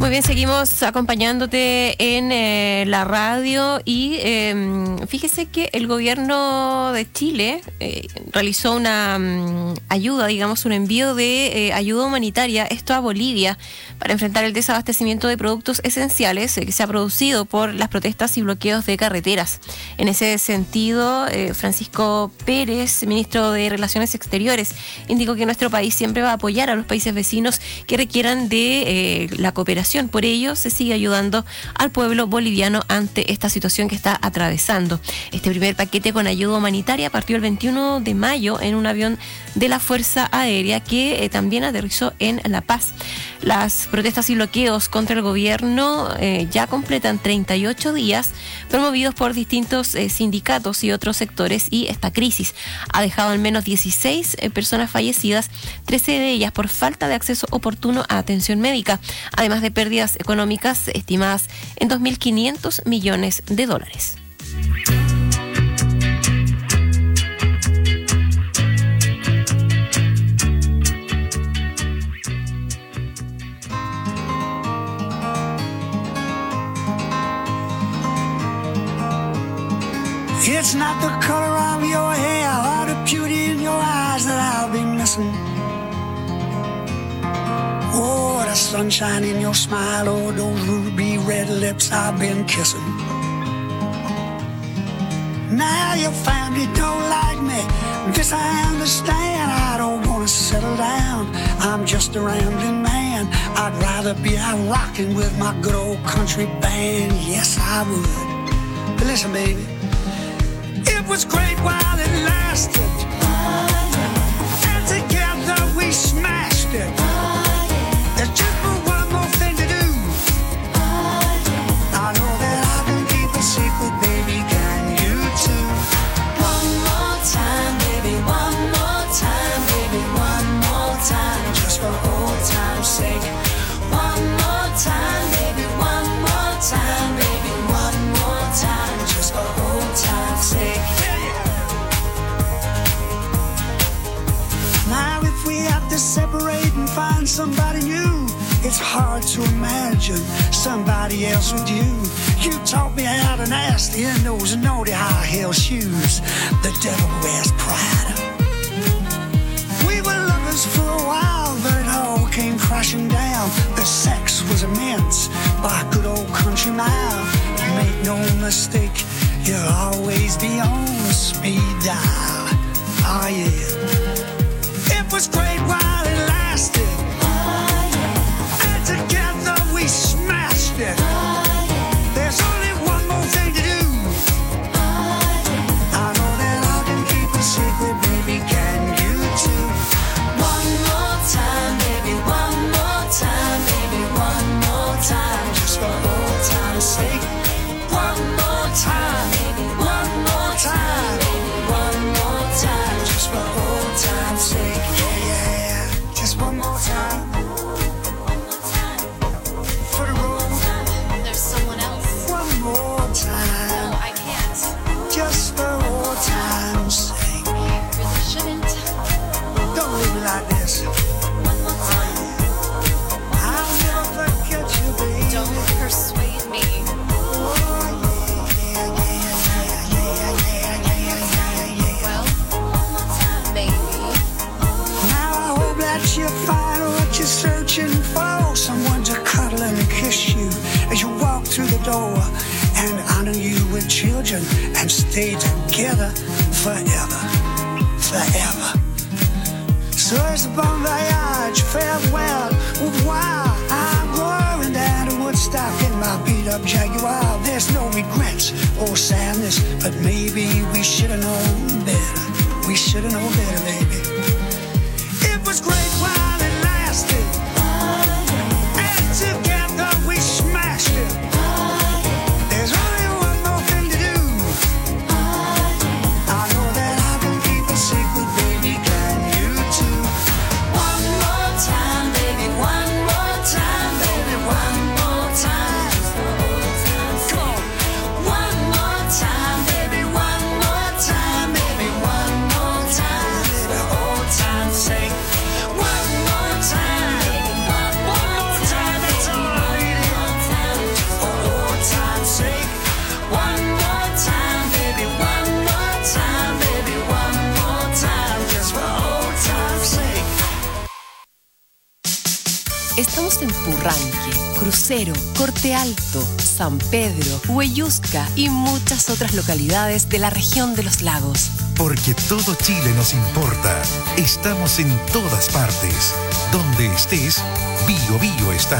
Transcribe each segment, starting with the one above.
Muy bien, seguimos acompañándote en la radio y fíjese que el gobierno de Chile realizó una ayuda, digamos, un envío de ayuda humanitaria, esto a Bolivia, para enfrentar el desabastecimiento de productos esenciales que se ha producido por las protestas y bloqueos de carreteras. En ese sentido, Francisco Pérez, ministro de Relaciones Exteriores, indicó que nuestro país siempre va a apoyar a los países vecinos que requieran de la cooperación. Por ello, se sigue ayudando al pueblo boliviano ante esta situación que está atravesando. Este primer paquete con ayuda humanitaria partió el 21 de mayo en un avión de la Fuerza Aérea que también aterrizó en La Paz. Las protestas y bloqueos contra el gobierno ya completan 38 días, promovidos por distintos sindicatos y otros sectores, y esta crisis ha dejado al menos 16 personas fallecidas, 13 de ellas por falta de acceso oportuno a atención médica, además de pérdidas económicas estimadas en 2.500 millones de dólares. It's not the color of your hair or the beauty in your eyes that I'll be missing. Oh, the sunshine in your smile, oh, those ruby red lips I've been kissing. Now your family don't like me, this I understand. I don't wanna settle down, I'm just a rambling man. I'd rather be out rocking with my good old country band. Yes, I would. But listen, baby, it was great while it lasted, and together we smashed it. There's just one more thing to do. I know that I can keep a secret, baby, can you too? One more time, baby, one more time, baby, one more time, Just for old time's sake. One more time, baby, one more time, baby, one more time, just for old time's sake. Now if we have to separate and find somebody new, it's hard to imagine somebody else with you. You taught me how to nasty in those naughty high heel shoes the devil wears Prada. We were lovers for a while, but it all came crashing down. The sex was immense by a good old country mile. Make no mistake, you'll always be on speed dial. Oh yeah. It was great while it lasted, and together we smashed it. There's only one more thing to do. I know that I can keep a secret, baby, can you too? One more time, baby, one more time, baby, one more time, Just for old time's sake. one more time, baby, one more time, baby, one more time, Just for old time's sake. Yeah, yeah, just one more time. For the road, There's someone else. one more time. I can't. Just for old time's sake. Really shouldn't. Don't leave me like this. One more time. I'll never forget you, baby. Don't persuade me. Oh, yeah, yeah, yeah, yeah, yeah, yeah, yeah, yeah. Well, one more time, baby. Now I hope that you find what you're searching for. Someone to cuddle and kiss you as you walk through the door, and honor you with children and stay together forever, forever. So it's a bon voyage, farewell, au revoir. I'm going down to Woodstock in my beat-up Jaguar. There's no regrets or sadness, but maybe we should have known better. We should have known better, baby. It was great while it lasted, and together we smashed it. There's only one more thing to do. I know that I can keep a secret, baby, can you too? One more time, baby, one more time, baby, one more time. Come on. One more time, baby, one more time, baby, one more time. For old time's sake. One more Purranque, Crucero, Corte Alto, San Pedro, Huellusca y muchas otras localidades de la región de los lagos. Porque todo Chile nos importa. Estamos en todas partes. Donde estés, Bio Bio está.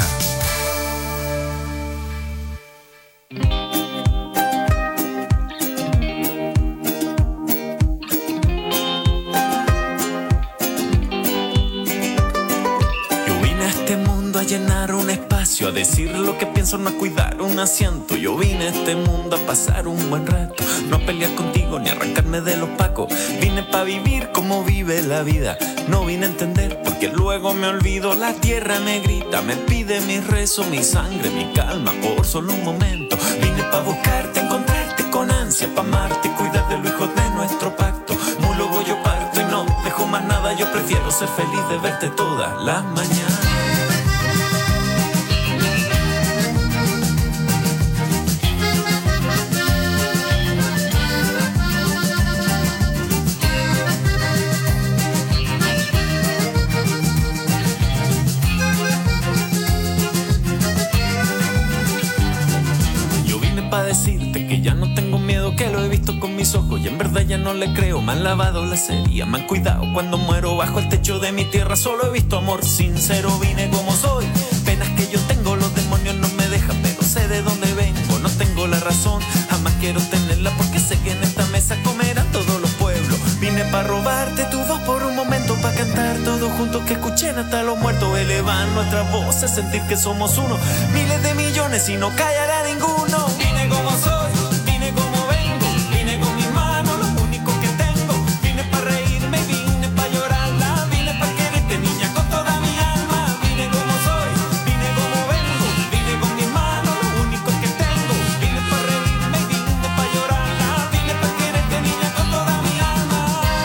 Llenar un espacio, a decir lo que pienso, no a cuidar un asiento. Yo vine a este mundo a pasar un buen rato, no a pelear contigo ni a arrancarme de los pacos. Vine pa' vivir como vive la vida, no vine a entender porque luego me olvido. La tierra me grita, me pide mi rezo, mi sangre, mi calma por solo un momento. Vine pa' buscarte, encontrarte con ansia, pa' amarte, cuidar de los hijos de nuestro pacto. Luego yo parto y no dejo más nada, yo prefiero ser feliz de verte todas las mañanas. Pa' decirte que ya no tengo miedo, que lo he visto con mis ojos y en verdad ya no le creo. Me han lavado la sería, me han cuidado cuando muero bajo el techo de mi tierra. Solo he visto amor sincero, vine como soy. Penas que yo tengo, los demonios no me dejan, pero sé de dónde vengo. No tengo la razón, jamás quiero tenerla, porque sé que en esta mesa comerán todos los pueblos. Vine pa' robarte tu voz por un momento, pa' cantar todos juntos, que escuchen hasta los muertos. Elevar nuestras voces, sentir que somos uno, miles de millones y no callará ninguno. Vine como soy, vine como vengo, vine con mis manos, lo único que tengo. Vine pa' reírme, vine pa' llorarla, vine pa' quererte, niña, con toda mi alma. Vine como soy, vine como vengo, vine con mis manos, lo único que tengo. Vine pa' reírme, vine pa' llorarla, vine pa' quererte, niña, con toda mi alma.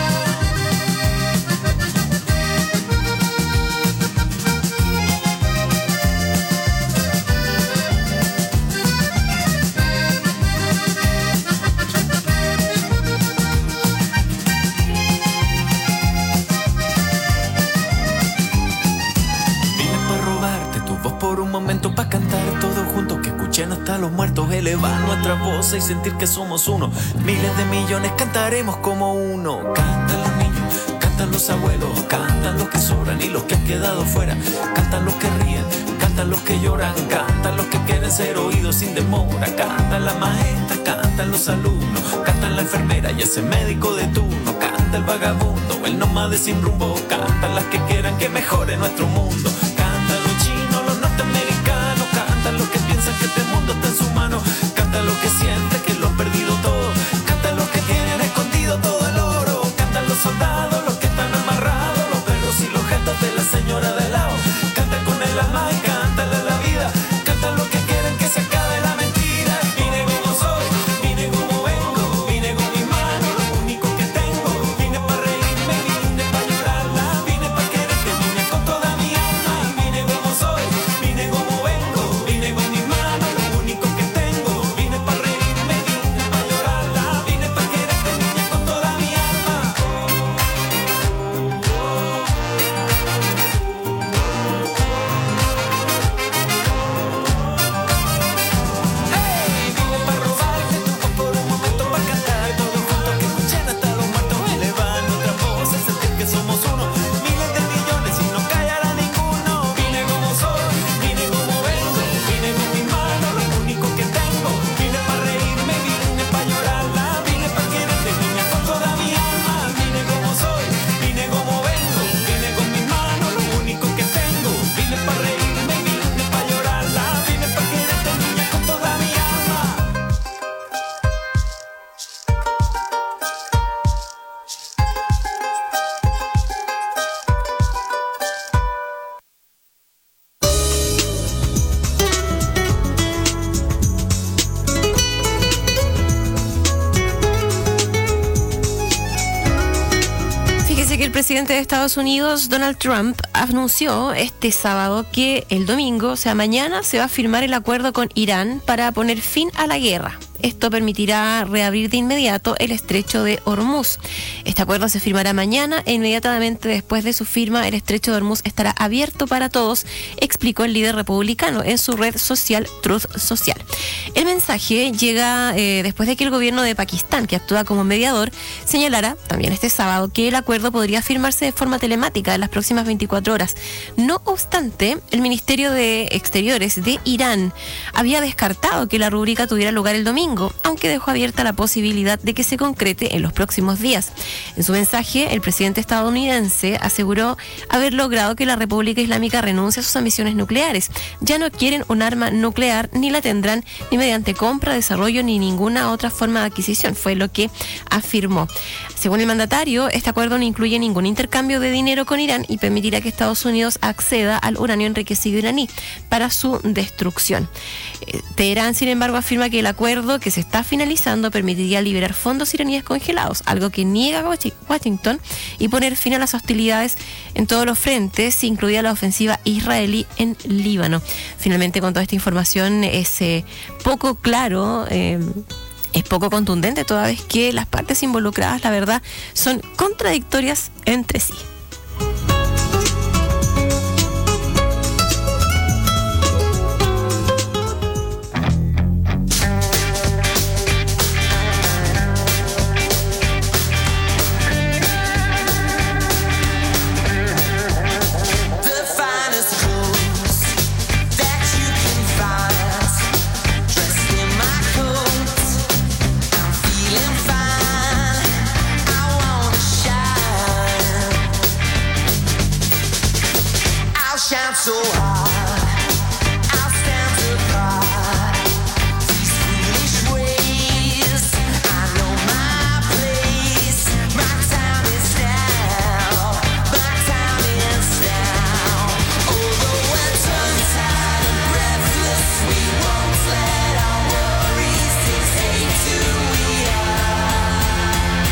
Por un momento pa' cantar todos juntos, que escuchen hasta los muertos, elevar nuestras voces y sentir que somos uno. Miles de millones cantaremos como uno. Cantan los niños, cantan los abuelos, cantan los que sobran y los que han quedado fuera. Cantan los que ríen, cantan los que lloran, cantan los que quieren ser oídos sin demora. Cantan las maestras, cantan los alumnos, cantan la enfermera y ese médico de turno. Canta el vagabundo, el nómade sin rumbo, cantan las que quieran que mejore nuestro mundo. Cantan los chinos, los norteamericanos, cantan los que piensan que este mundo está en su mano. Cantan los que sienten que lo han perdido todo, cantan los que tienen escondido todo el oro. Cantan los soldados, los que están amarrados, los perros y los gatos de la señora de lado. Cantan con el alma y cantan la vida, cantan los que quieren que se acabe la mentira. Vine como soy, vine como vengo, vine con mis manos, lo único que tengo. Vine pa' reírme, vine pa' llorarla, vine pa' quererte, niña, con toda mi alma. Vine como soy, vine como vengo, vine con mis manos, lo único que tengo. Vine pa' reírme, vine pa' llorarla, vine pa' quererte, niña, con toda mi alma. Hey, vine pa' robarte tu voz por un momento, pa' cantar todos juntos, que escuchen hasta los muertos, elevar nuestras voces, sentir que somos uno, miles de millones y no callará ninguno. Vine como soy, vine como vengo, vine con mis manos, lo único que tengo. Vine pa' reírme, vine pa' llorarla, vine pa' quererte, niña, con toda mi alma. Vine como soy, vine como vengo, vine con mis manos, lo único que tengo. Vine pa' reírme, vine pa' llorarla, vine pa' quererte, niña, con toda mi alma. Fíjese que el presidente de Estados Unidos, Donald Trump, anunció este sábado que el domingo, o sea mañana, se va a firmar el acuerdo con Irán para poner fin a la guerra. Esto permitirá reabrir de inmediato el estrecho de Hormuz. Este acuerdo se firmará mañana e inmediatamente después de su firma el estrecho de Hormuz estará abierto para todos, explicó el líder republicano en su red social Truth Social. El mensaje llega después de que el gobierno de Pakistán, que actúa como mediador, señalara también este sábado que el acuerdo podría firmarse de forma telemática en las próximas 24 horas. No obstante, el Ministerio de Exteriores de Irán había descartado que la rúbrica tuviera lugar el domingo, aunque dejó abierta la posibilidad de que se concrete en los próximos días. En su mensaje, el presidente estadounidense aseguró haber logrado que la República Islámica renuncie a sus ambiciones nucleares. Ya no quieren un arma nuclear, ni la tendrán ni mediante compra, desarrollo, ni ninguna otra forma de adquisición, fue lo que afirmó. Según el mandatario, este acuerdo no incluye ningún intercambio de dinero con Irán y permitirá que Estados Unidos acceda al uranio enriquecido iraní para su destrucción. Teherán, sin embargo, afirma que el acuerdo que se está finalizando permitiría liberar fondos iraníes congelados, algo que niega Washington, y poner fin a las hostilidades en todos los frentes, incluida la ofensiva israelí en Líbano. Finalmente, con toda esta información es poco claro, es poco contundente, toda vez que las partes involucradas, la verdad, son contradictorias entre sí. So hard, I'll stand apart. These foolish ways, I know my place. My time is now. My time is now. Although we're tongue-tied and breathless, we won't let our worries dictate who we are.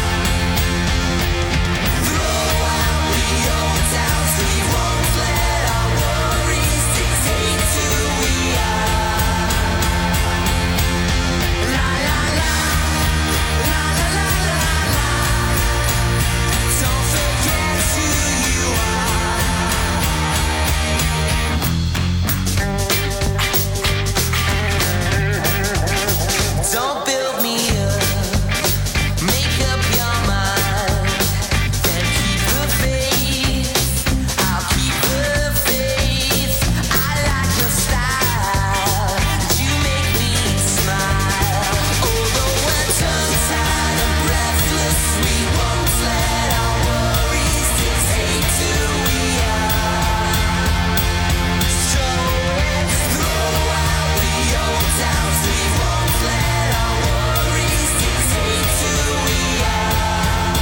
Throw out the old doubts, we won't let our worries dictate who we are. La la la, la la la la la. Don't forget who you are. Don't build me up, make up your mind, then keep the faith. I'll keep the faith. I like your style, you make me smile. Although we're tongue-tied and breathless, we won't let our worries dictate who we are. So let's throw out the old doubts, we won't let our worries dictate who we are.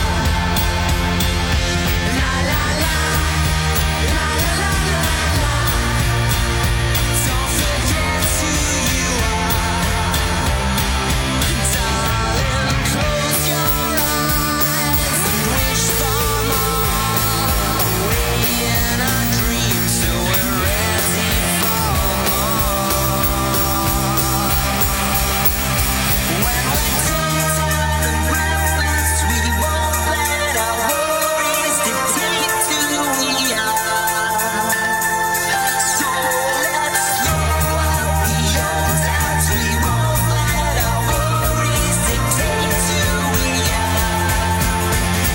La la la, la la la la la. Don't forget who you are. Darling, close your eyes and wish for more. Away in our dreams till we're ready for more. When we're tongue-tied and breathless, we won't let our worries dictate who we are. So let's throw out the old doubts, we won't let our worries dictate who we are.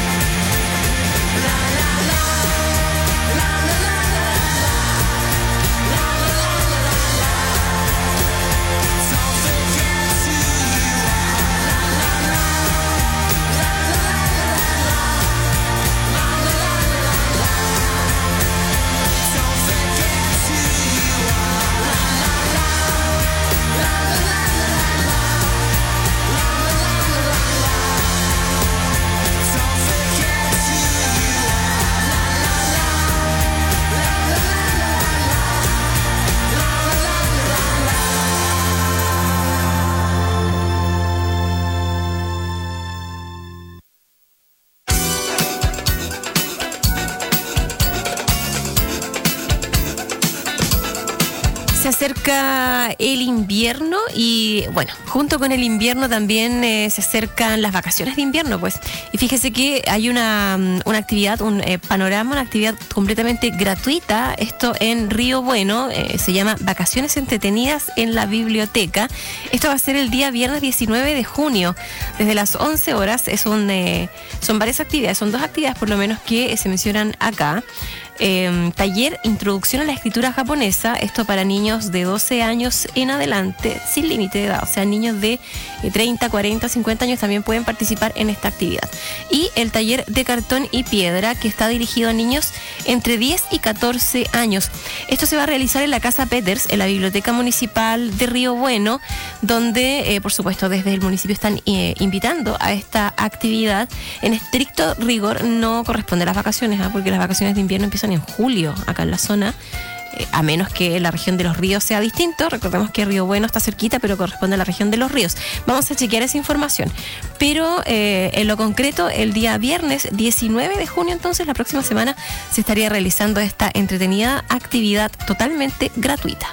La la la, la la la la la, la la la la la. Don't forget who you are. La la la, la la la la la, la la la la la. Don't forget who you are. La la la, la la la la la, la la la la la. Don't forget who you are. La la la, la la la la la, la la la la la. Se acerca acerca el invierno y bueno, junto con el invierno también se acercan las vacaciones de invierno, pues. Y fíjese que hay una actividad, un panorama, una actividad completamente gratuita, esto en Río Bueno, se llama Vacaciones Entretenidas en la Biblioteca. Esto va a ser el día viernes 19 de junio, desde las 11 horas. Son varias actividades, son 2 actividades por lo menos que se mencionan acá. Taller Introducción a la Escritura Japonesa, esto para niños de 12 años en adelante, sin límite de edad, o sea, niños de 30, 40, 50 años también pueden participar en esta actividad. Y el taller de Cartón y Piedra, que está dirigido a niños entre 10 y 14 años. Esto se va a realizar en la Casa Peters, en la Biblioteca Municipal de Río Bueno, donde, por supuesto, desde el municipio están invitando a esta actividad. En estricto rigor no corresponde a las vacaciones, porque las vacaciones de invierno empiezan en julio acá en la zona, a menos que la región de los ríos sea distinto. Recordemos que Río Bueno está cerquita, pero corresponde a la región de los ríos. Vamos a chequear esa información. Pero en lo concreto, el día viernes 19 de junio, entonces, la próxima semana, se estaría realizando esta entretenida actividad totalmente gratuita.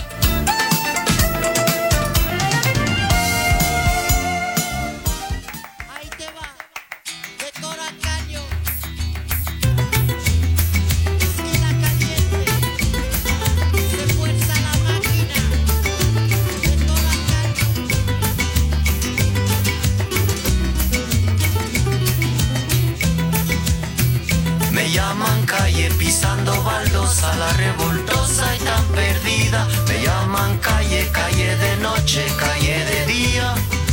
Pisando baldosa, la revoltosa y tan perdida. Me llaman calle, calle de noche, calle de día.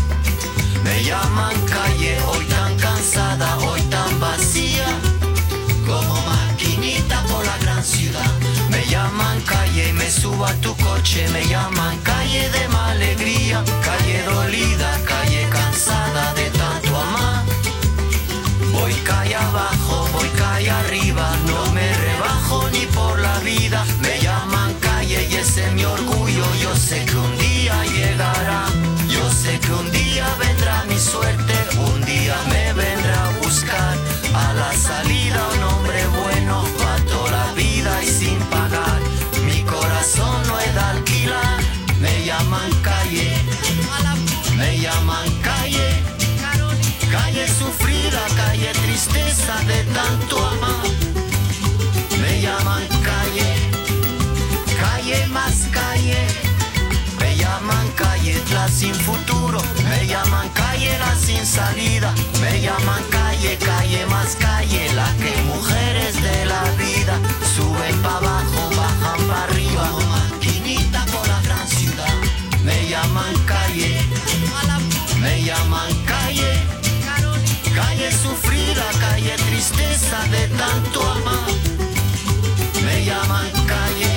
Me llaman calle, hoy tan cansada, hoy tan vacía, como maquinita por la gran ciudad. Me llaman calle y me subo a tu coche. Me llaman calle de mala alegría, calle dolida, calle cansada de tanto amar. Voy calle abajo, voy calle arriba, no me rebajo ni por la vida. Me llaman calle y ese es mi orgullo. Yo sé que un día llegará, yo sé que un día vendrá mi suerte. Un día me vendrá a buscar a la salida un hombre bueno pa' toda la vida y sin pagar. Mi corazón no es de alquilar. Me llaman calle, me llaman calle, calle sufrida, calle tristeza de tanto amar. Me llaman calle, calle más calle. Me llaman calle la sin futuro. Me llaman calle la sin salida. Me llaman calle, calle más calle. La que mujeres de la vida suben pa' abajo, bajan pa' arriba, como maquinita por la gran ciudad. Me llaman calle, me llaman calle, calle sufrida, calle tristeza de tanto amar. Me llaman calle,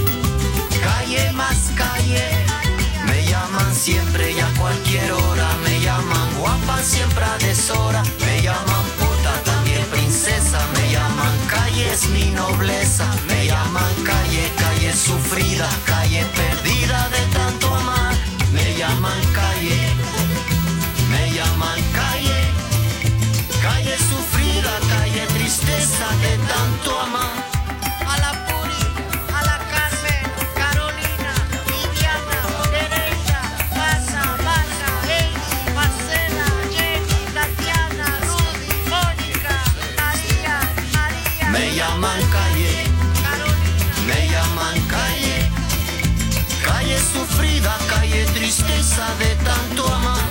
calle más calle. Me llaman siempre y a cualquier hora. Me llaman guapa siempre a deshora. Me llaman puta, también princesa. Me llaman calle, es mi nobleza. Me llaman calle, calle sufrida, calle perdida de tanto amar. Me llaman calle, me llaman calle, calle sufrida, calle tristeza de tanto amar. A la Puri, a la Carmen, Carolina, Viviana, Teresa, Pasa, Maya, Eddie, Marcela, Jenny, Tatiana, Rudy, Mónica, María, María. Me llaman calle, Carolina, me llaman calle, calle sufrida, calle tristeza de tanto amar.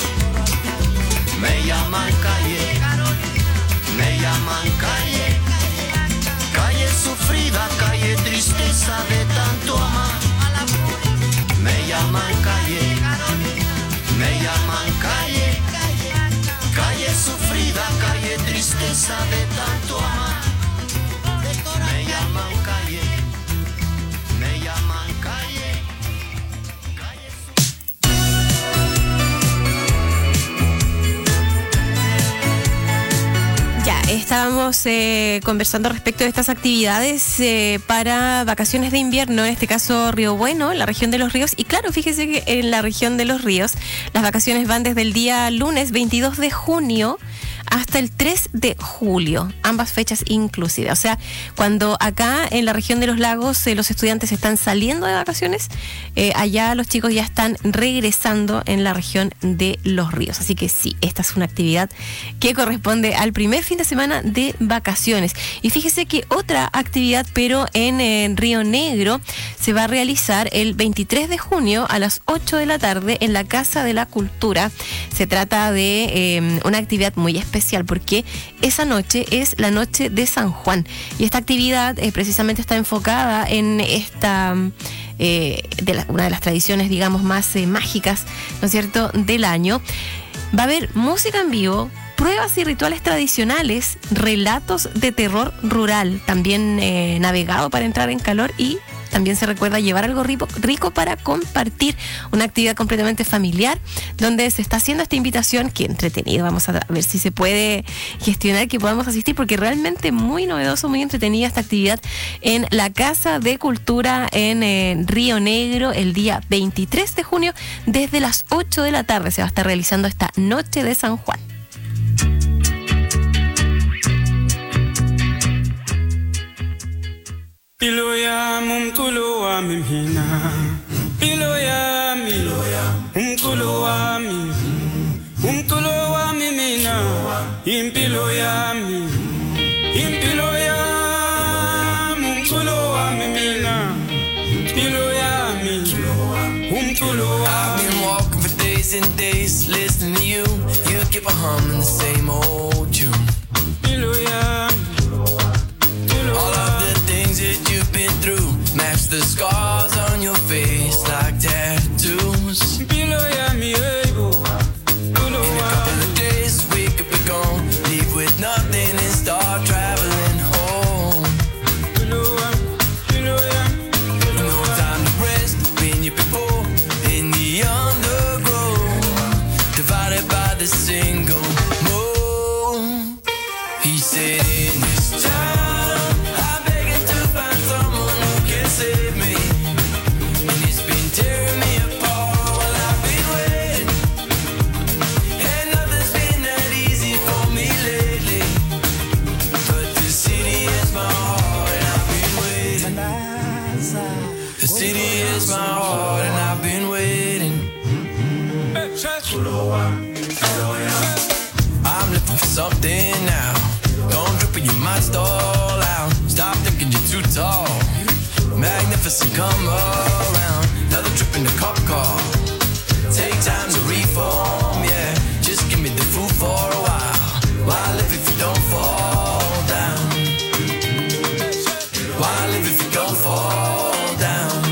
Me llaman calle, me llaman calle, calle sufrida, calle tristeza de tanto amar. Me llaman calle, me llaman calle, calle sufrida, calle tristeza de tanto amar. Me llaman calle, me llaman calle, calle Ya, estábamos conversando respecto de estas actividades para vacaciones de invierno, en este caso Río Bueno, en la región de los ríos. Y claro, fíjese que en la región de los ríos las vacaciones van desde el día lunes 22 de junio hasta el 3 de julio, ambas fechas inclusive. O sea, cuando acá en la región de los lagos los estudiantes están saliendo de vacaciones, allá los chicos ya están regresando en la región de los ríos. Así que sí, esta es una actividad que corresponde al primer fin de semana de vacaciones. Y fíjese que otra actividad, pero en Río Negro, se va a realizar el 23 de junio a las 8 de la tarde en la Casa de la Cultura. Se trata de una actividad muy especial porque esa noche es la noche de San Juan. Y esta actividad precisamente está enfocada en esta... una de las tradiciones, digamos, más mágicas, ¿no es cierto?, del año. Va a haber música en vivo, pruebas y rituales tradicionales, relatos de terror rural, también navegado para entrar en calor, y también se recuerda llevar algo rico para compartir. Una actividad completamente familiar donde se está haciendo esta invitación. Qué entretenido. Vamos a ver si se puede gestionar que podamos asistir, porque realmente muy novedoso, muy entretenida esta actividad en la Casa de Cultura en Río Negro el día 23 de junio desde las 8 de la tarde. Se va a estar realizando esta Noche de San Juan. Piloya mumtuloa mimhina Piloya mi umtuloa mi umtuloa mimina Impiloya mi impiloya mumtuloa mimina Piloya mi umtuloa. I've been walking for days and days listening to you. You keep on humming the same old tune. Piloya All of the things that you've been through match the scars on your face like tattoos. Piloya mi ego In a couple of days we could be gone, leave with nothing and start traveling home. No time to rest, been here before in the undergrowth, divided by the single moon. He said in this town I'm begging to find someone who can save me, and it's been tearing me apart while I've been waiting, and nothing's been that easy for me lately, but the city is my heart and I've been waiting. The city is my heart and I've been waiting. I'm looking for something now. Don't drip or you might stall out. Stop thinking you're too tall. Magnificent, come around. Another trip in the cop car. Take time to reform, yeah. Just give me the food for a while. Why live if you don't fall down? Why live if you don't fall down?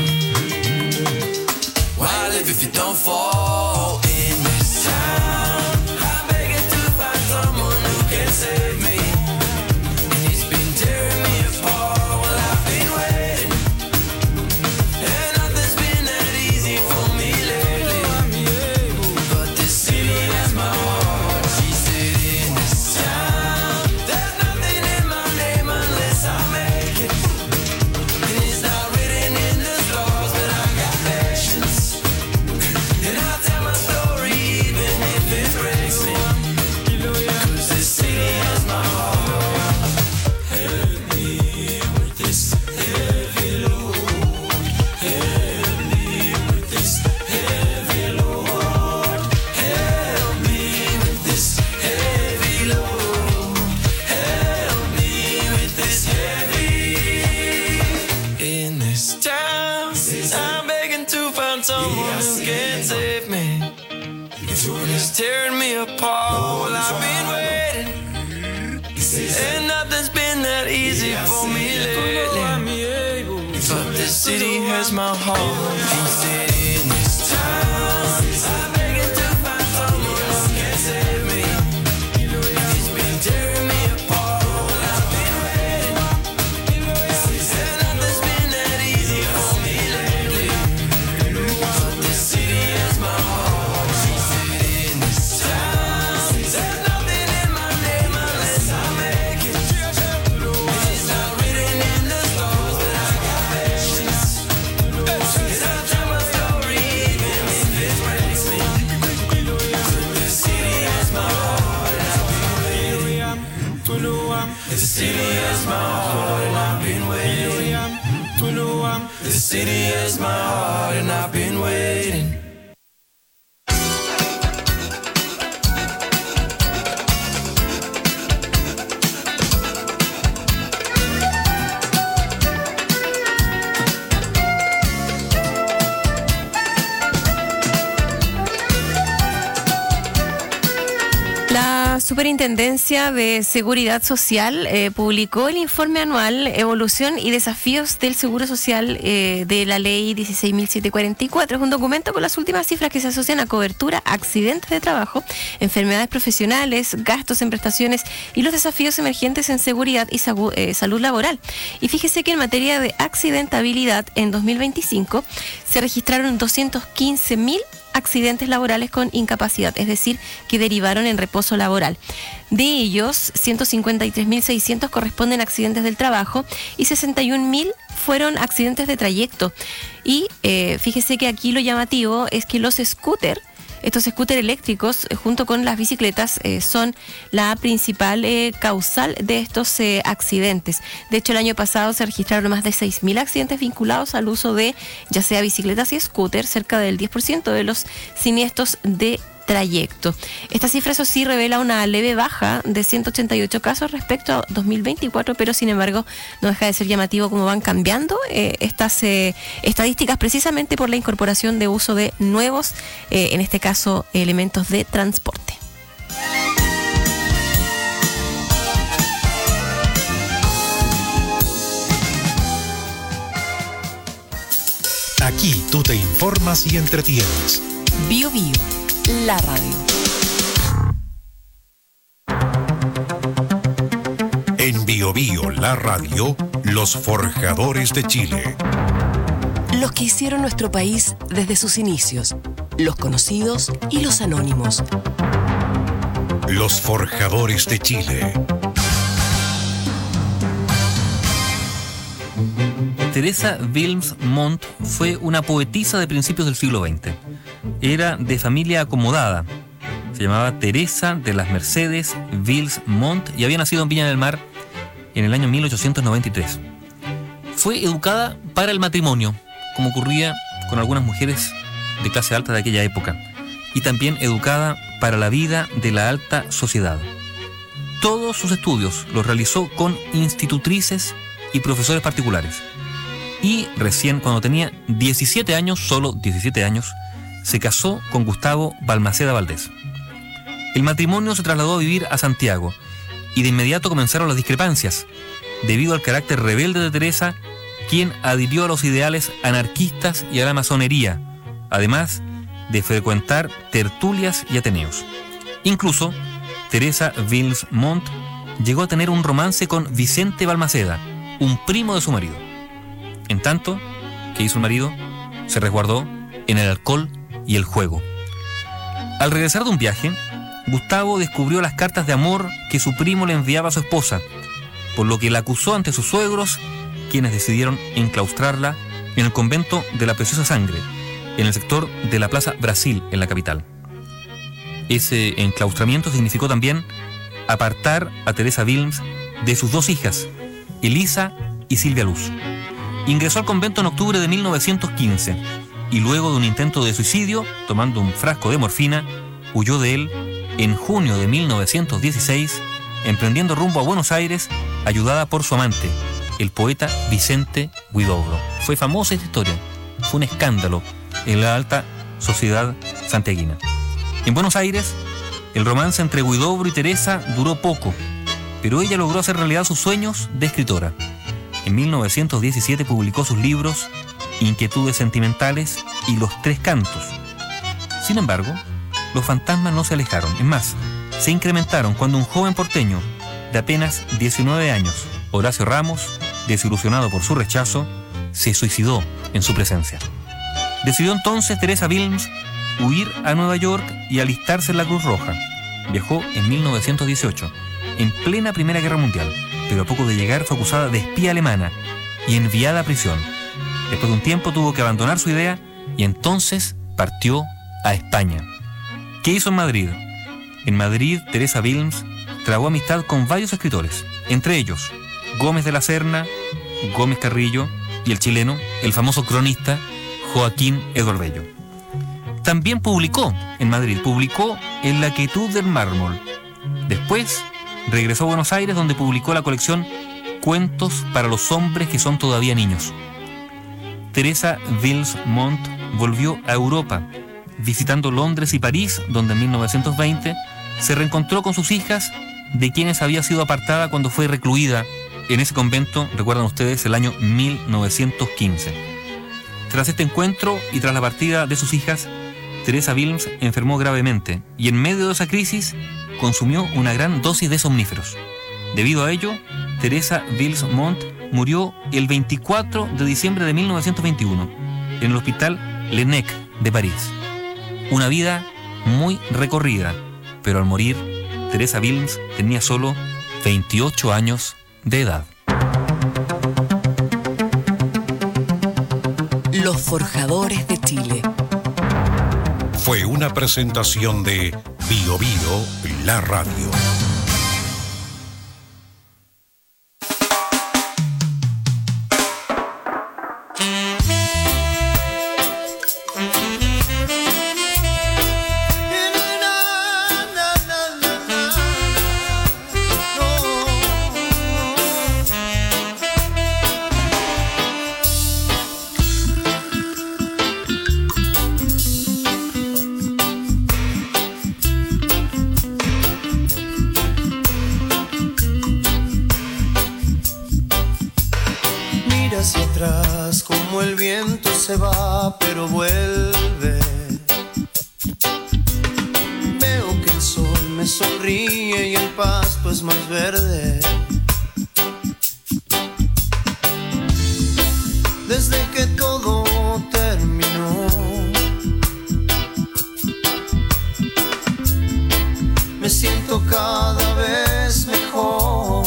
Why live if you don't fall in this town? I'm begging to find someone who can save me, and it's been tearing me apart while I've been waiting, and nothing's been that easy for me lately, but this city has my heart. She said in this town there's nothing in my name unless I make it, and it's not written in the stars, but I got patience, and I'll tell my story even if it breaks me, 'cause this city has my heart. Help me with this heavy load. Help me with this heavy load. Help me with this heavy load. Help me with this heavy. In this town, I'm begging to find someone who can save me. It's tearing me apart while I've been waiting, and nothing's been that easy for me lately, but this city has my heart. He said in this town I'm begging to find someone who can save me. It's been tearing me apart while I've been waiting, and nothing's been that easy for me lately, but this city has my heart. She said in this town there's nothing in my name unless I make it, it's not written in the stars, but I got patience, and I'll tell my story my heart and I've been waiting. La Superintendencia de Seguridad Social publicó el informe anual Evolución y Desafíos del Seguro Social de la Ley 16.744. Es un documento con las últimas cifras que se asocian a cobertura, accidentes de trabajo, enfermedades profesionales, gastos en prestaciones y los desafíos emergentes en seguridad y salud laboral. Y fíjese que en materia de accidentabilidad en 2025 se registraron 215.000 accidentes laborales con incapacidad, es decir, que derivaron en reposo laboral. De ellos, 153.600 corresponden a accidentes del trabajo y 61.000 fueron accidentes de trayecto. Y fíjese que aquí lo llamativo es que los scooters, estos scooters eléctricos, junto con las bicicletas, son la principal causal de estos accidentes. De hecho, el año pasado se registraron más de 6.000 accidentes vinculados al uso de ya sea bicicletas y scooters, cerca del 10% de los siniestros de trayecto. Esta cifra, eso sí, revela una leve baja de 188 casos respecto a 2024, pero sin embargo no deja de ser llamativo cómo van cambiando estas estadísticas, precisamente por la incorporación de uso de nuevos, en este caso, elementos de transporte. Aquí tú te informas y entretienes. Bio Bio, la radio. En Bio Bio, la radio, los forjadores de Chile. Los que hicieron nuestro país desde sus inicios, los conocidos y los anónimos. Los forjadores de Chile. Teresa Wilms Montt fue una poetisa de principios del siglo XX. Era de familia acomodada. Se llamaba Teresa de las Mercedes Wilms Montt y había nacido en Viña del Mar en el año 1893. Fue educada para el matrimonio, como ocurría con algunas mujeres de clase alta de aquella época, y también educada para la vida de la alta sociedad. Todos sus estudios los realizó con institutrices y profesores particulares. Y recién cuando tenía 17 años, solo 17 años, se casó con Gustavo Balmaceda Valdés. El matrimonio se trasladó a vivir a Santiago y de inmediato comenzaron las discrepancias, debido al carácter rebelde de Teresa, quien adhirió a los ideales anarquistas y a la masonería, además de frecuentar tertulias y ateneos. Incluso, Teresa Wilms Montt llegó a tener un romance con Vicente Balmaceda, un primo de su marido. En tanto, ¿qué hizo el marido? Se resguardó en el alcohol y el juego. Al regresar de un viaje, Gustavo descubrió las cartas de amor que su primo le enviaba a su esposa, por lo que la acusó ante sus suegros, quienes decidieron enclaustrarla en el convento de la Preciosa Sangre, en el sector de la Plaza Brasil, en la capital. Ese enclaustramiento significó también apartar a Teresa Wilms de sus dos hijas, Elisa y Silvia Luz. Ingresó al convento en octubre de 1915 y luego de un intento de suicidio, tomando un frasco de morfina, huyó de él en junio de 1916, emprendiendo rumbo a Buenos Aires, ayudada por su amante, el poeta Vicente Huidobro. Fue famosa esta historia, fue un escándalo en la alta sociedad santiaguina. En Buenos Aires, el romance entre Huidobro y Teresa duró poco, pero ella logró hacer realidad sus sueños de escritora. En 1917 publicó sus libros Inquietudes sentimentales y Los Tres Cantos. Sin embargo, los fantasmas no se alejaron. Es más, se incrementaron cuando un joven porteño de apenas 19 años, Horacio Ramos, desilusionado por su rechazo, se suicidó en su presencia. Decidió entonces Teresa Wilms huir a Nueva York y alistarse en la Cruz Roja. Viajó en 1918, en plena Primera Guerra Mundial, pero a poco de llegar fue acusada de espía alemana y enviada a prisión. Después de un tiempo tuvo que abandonar su idea y entonces partió a España. ¿Qué hizo en Madrid? En Madrid, Teresa Wilms trabó amistad con varios escritores, entre ellos Gómez de la Serna, Gómez Carrillo y el chileno, el famoso cronista Joaquín Edward Bello. También publicó en Madrid, publicó En la quietud del mármol. Después regresó a Buenos Aires, donde publicó la colección Cuentos para los hombres que son todavía niños. Teresa Vils Montt volvió a Europa, visitando Londres y París, donde en 1920 se reencontró con sus hijas, de quienes había sido apartada cuando fue recluida en ese convento, recuerdan ustedes, el año 1915. Tras este encuentro y tras la partida de sus hijas, Teresa Wilms enfermó gravemente y en medio de esa crisis consumió una gran dosis de somníferos. Debido a ello, Teresa Vils Montt murió el 24 de diciembre de 1921 en el Hospital Laennec de París. Una vida muy recorrida, pero al morir, Teresa Wilms tenía solo 28 años de edad. Los Forjadores de Chile. Fue una presentación de Bio Bio, la radio. Hacia atrás como el viento se va pero vuelve. Veo que el sol me sonríe y el pasto es más verde. Desde que todo terminó, me siento cada vez mejor.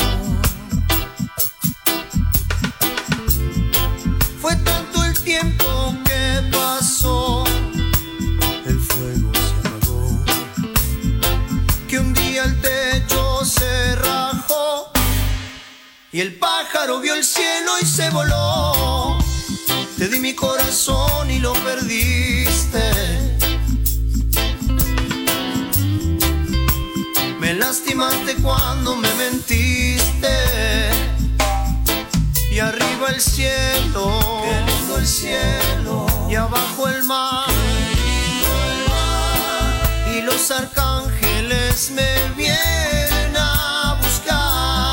Fue tanto el tiempo que pasó, el fuego se apagó, que un día el techo se rajó y el pájaro vio el cielo y se voló. Te di mi corazón y lo perdiste. Me lastimaste cuando me mentiste. Y arriba el cielo, qué lindo el cielo, y abajo el mar, qué lindo el mar, y los arcángeles me vienen a buscar.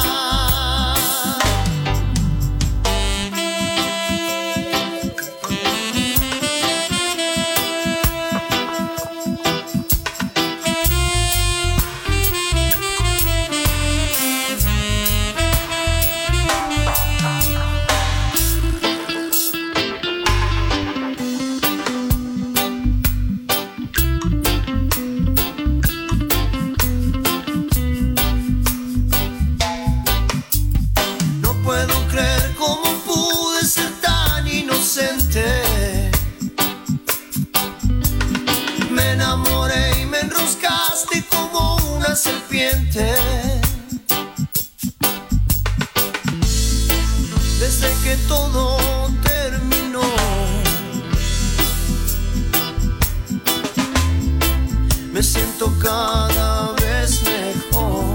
Me enamoré y me enroscaste como una serpiente. Desde que todo terminó, me siento cada vez mejor.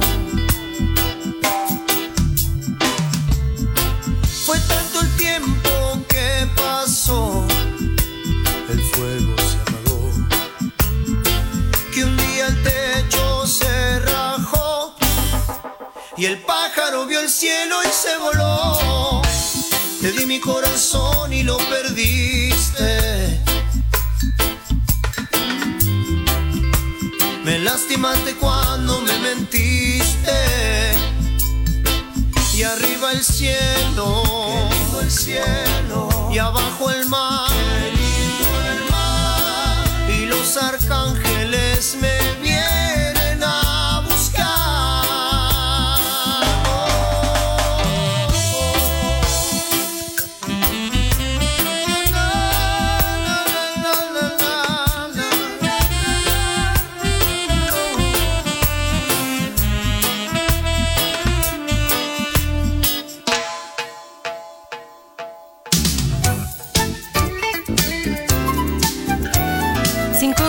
Fue tanto el tiempo que pasó, el fuego se apagó, que un día el techo se rajó y el pájaro vio el cielo y se voló. Te di mi corazón y lo perdiste. Me lastimaste cuando me mentiste. Y arriba el cielo, qué lindo el cielo, y abajo el mar, qué lindo el mar, y los arcángeles me vienen a buscar.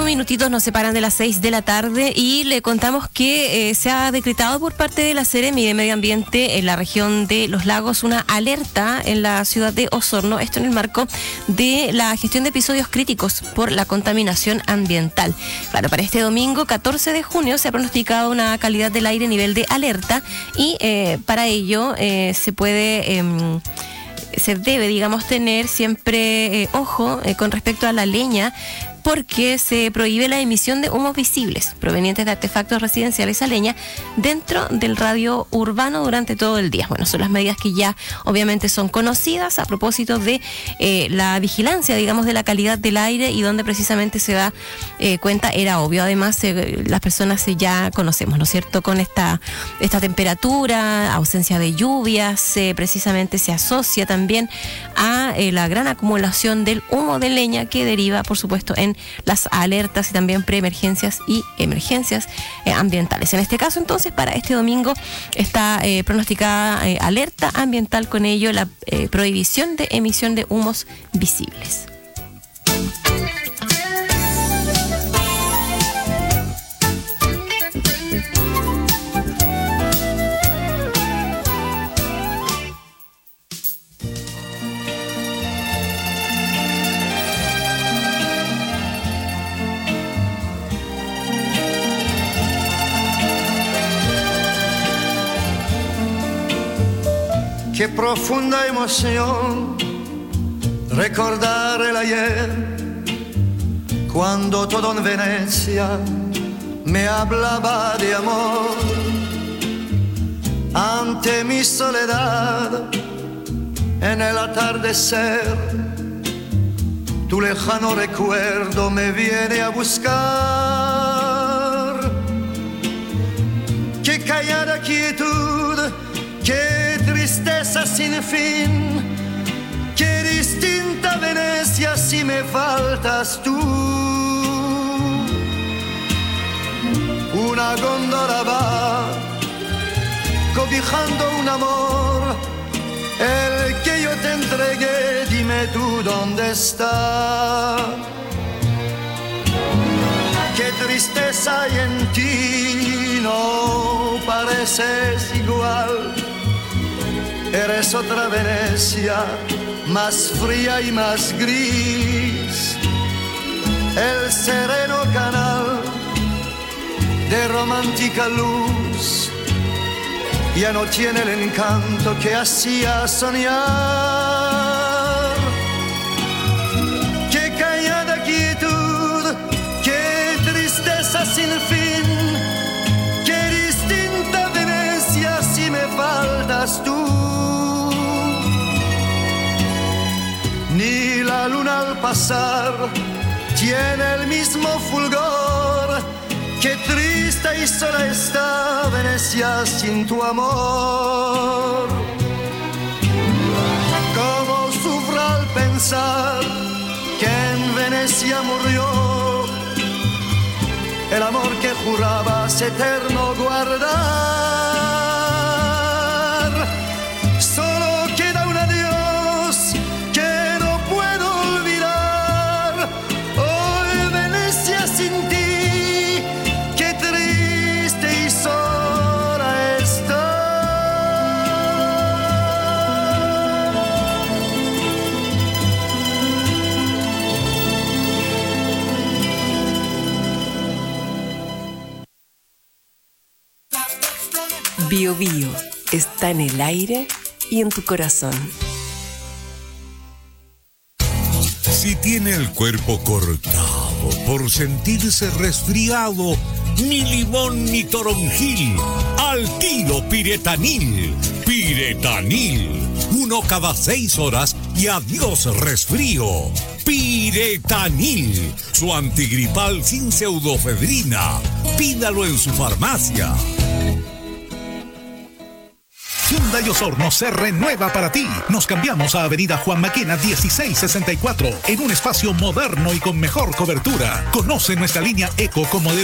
minutitos nos separan de las 6 de la tarde y le contamos que se ha decretado por parte de la Seremi de Medio Ambiente en la región de Los Lagos una alerta en la ciudad de Osorno, esto en el marco de la gestión de episodios críticos por la contaminación ambiental. Claro, para este domingo 14 de junio se ha pronosticado una calidad del aire nivel de alerta y para ello se debe, digamos, tener siempre ojo con respecto a la leña, porque se prohíbe la emisión de humos visibles provenientes de artefactos residenciales a leña dentro del radio urbano durante todo el día. Bueno, son las medidas que ya obviamente son conocidas a propósito de la vigilancia, digamos, de la calidad del aire, y donde precisamente se da cuenta, era obvio. Además, las personas ya conocemos, ¿no es cierto?, con esta temperatura, ausencia de lluvias, precisamente se asocia también a la gran acumulación del humo de leña que deriva, por supuesto, en las alertas y también preemergencias y emergencias ambientales. En este caso, entonces, para este domingo está pronosticada alerta ambiental, con ello la prohibición de emisión de humos visibles. Qué profunda emoción recordar el ayer, cuando todo en Venecia me hablaba de amor. Ante mi soledad en el atardecer, tu lejano recuerdo me viene a buscar. Qué callada quietud, qué tristeza sin fin, qué distinta Venecia si me faltas tú. Una góndola va cobijando un amor, el que yo te entregué, dime tú dónde está. Qué tristeza hay en ti, no pareces igual. Eres otra Venecia, más fría y más gris. El sereno canal de romántica luz ya no tiene el encanto que hacía soñar. Qué callada quietud, qué tristeza sin fin, qué distinta Venecia si me faltas tú. Ni la luna al pasar tiene el mismo fulgor. Qué triste y sola está Venecia sin tu amor. Cómo sufro al pensar que en Venecia murió el amor que jurabas eterno guardar. Solo queda un adiós que no puedo olvidar. Hoy Venecia sin ti, qué triste y sola está. Bio Bio está en el aire y en tu corazón. Si tiene el cuerpo cortado por sentirse resfriado, ni limón ni toronjil, al tiro Piretanil. Piretanil, 1 cada 6 horas y adiós resfrío. Piretanil, su antigripal sin pseudofedrina. Pídalo en su farmacia. Hyundai Osorno se renueva para ti. Nos cambiamos a Avenida Juan Maquena 1664 en un espacio moderno y con mejor cobertura. Conoce nuestra línea Eco con modelo